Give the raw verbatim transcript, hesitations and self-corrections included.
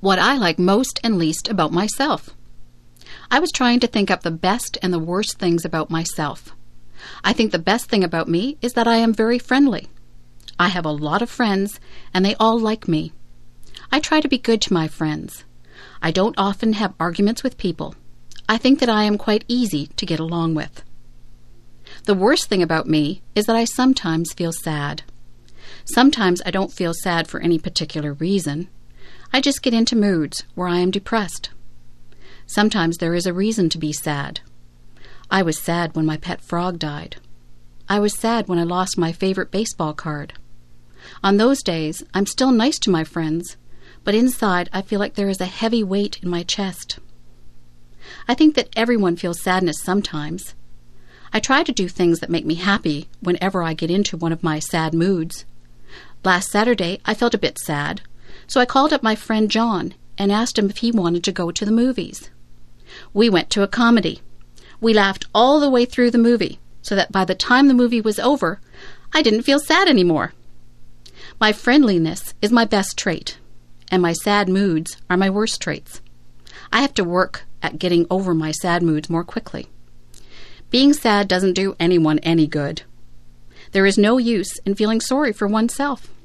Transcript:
What I like most and least about myself. I was trying to think up the best and the worst things about myself. I think the best thing about me is that I am very friendly. I have a lot of friends, and they all like me. I try to be good to my friends. I don't often have arguments with people. I think that I am quite easy to get along with. The worst thing about me is that I sometimes feel sad. Sometimes I don't feel sad for any particular reason. I just get into moods where I am depressed. Sometimes there is a reason to be sad. I was sad when my pet frog died. I was sad when I lost my favorite baseball card. On those days, I'm still nice to my friends, but inside I feel like there is a heavy weight in my chest. I think that everyone feels sadness sometimes. I try to do things that make me happy whenever I get into one of my sad moods. Last Saturday, I felt a bit sad, so I called up my friend John and asked him if he wanted to go to the movies. We went to a comedy. We laughed all the way through the movie, so that by the time the movie was over, I didn't feel sad anymore. My friendliness is my best trait, and my sad moods are my worst traits. I have to work at getting over my sad moods more quickly. Being sad doesn't do anyone any good. There is no use in feeling sorry for oneself.